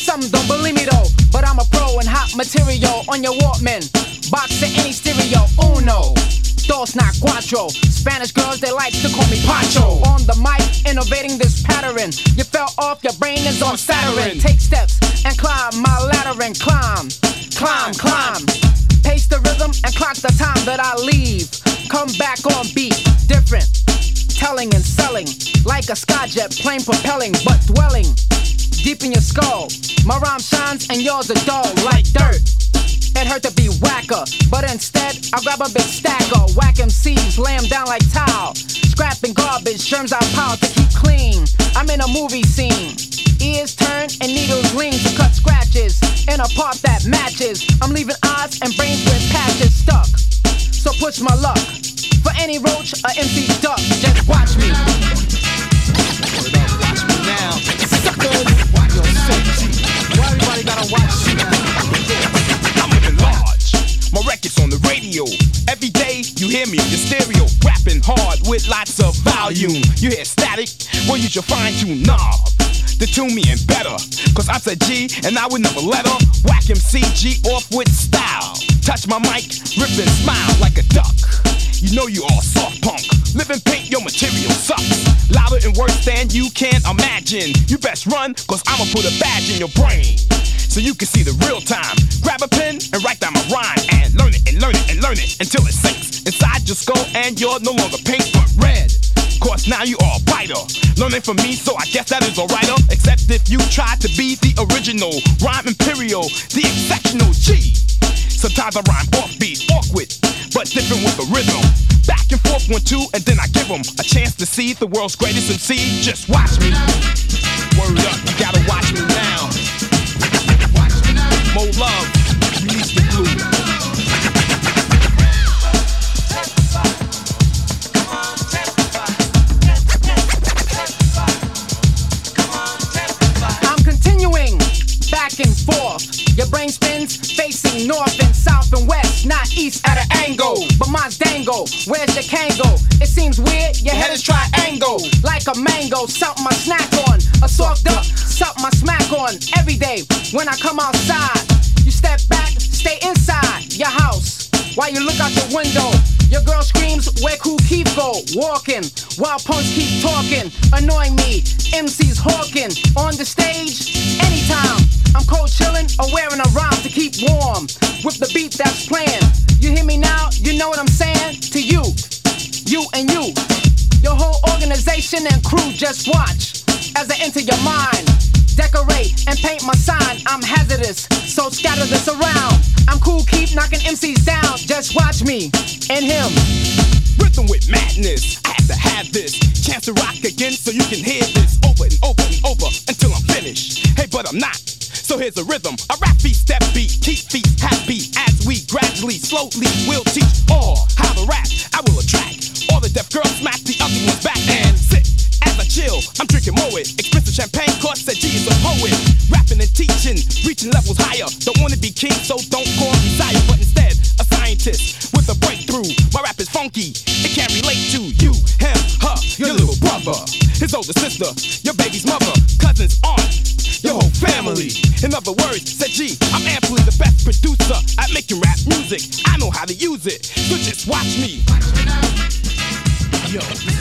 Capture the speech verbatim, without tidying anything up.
Some don't believe me though, but I'm a pro in hot material on your Walkman. Box to any stereo, uno. Dos, not cuatro. Spanish girls, they like to call me Pancho. On the mic, innovating this pattern. You fell off, your brain is on Saturn. Take steps and climb my ladder and climb. Climb, climb. Pace the rhythm and clock the time that I leave. Come back on beat, different. Telling and selling, like a skyjet plane propelling, but dwelling deep in your skull. My rhyme shines and yours are dull like dirt. It hurt to be whacker, but instead I grab a big stacker. Whack M Cs, lay 'em down like towel. Scrapping garbage, germs I power to keep clean. I'm in a movie scene. Ears turn and needles lean to cut scratches in a part that matches. I'm leaving eyes and brains with patches stuck. So push my luck. For any roach or M C duck, just watch me. Word up, watch me now. Suckers, watch your safety. Why everybody gotta watch me now? I'm living large. My record's on the radio. Every day you hear me in your stereo, rapping hard with lots of volume. You hear static? Well, use your fine-tuned knob to tune me in better. Cause I'm a G and I would never let her whack M C G off with style. Touch my mic, rip and smile like a duck. You know you all soft punk. Live in paint, your material sucks. Louder and worse than you can imagine. You best run, cause I'ma put a badge in your brain, so you can see the real time. Grab a pen and write down my rhyme, and learn it and learn it and learn it until it sinks inside your skull and you're no longer pink but red. Cause now you all biter. Learning from me, so I guess that is alright. Except if you try to be the original rhyme imperial, the exceptional G. Sometimes I rhyme offbeat, awkward, but different with the rhythm. Back and forth one, two, and then I give them a chance to see the world's greatest M C. Just watch me. Word up, you gotta watch me now. Watch me now. More love, release the glue. I'm continuing back and forth. Your brain spins facing north and south and west, not east at an angle. But mine's dango, where's your Kango? It seems weird, your head is triangle. Like a mango, something I snack on. A soft duck, something I smack on. Every day when I come outside, you step back, stay inside your house. While you look out your window, your girl screams, where Kool Keith go? Walking, while punks keep talking, annoying me, M Cs hawking. On the stage, anytime, I'm cold chillin' or wearing a rhyme to keep warm with the beat that's playing. You hear me now? You know what I'm saying? To you, you and you, your whole organization and crew, just watch as I enter your mind. Decorate and paint my sign. I'm hazardous, so scatter this around. I'm cool, keep knocking M Cs down. Just watch me and him. Rhythm with madness. I have to have this chance to rock again, so you can hear this over and over and over until I'm finished. Hey, but I'm not. So here's a rhythm. A rap beat, step beat, keep feet happy as we gradually, slowly will teach all how to rap. I will attract all the deaf girls, smack the ugly ones back and sit. As I chill, I'm drinking Moet. Expensive champagne, cause said G is a poet. Rapping and teaching, reaching levels higher. Don't wanna be king, so don't call me sire, but instead, a scientist with a breakthrough. My rap is funky, it can relate to you, him, her, your little brother, his older sister, your baby's mother, cousins, aunt, your whole family. In other words, said G, I'm amply the best producer at making rap music. I know how to use it, so just watch me. Yo.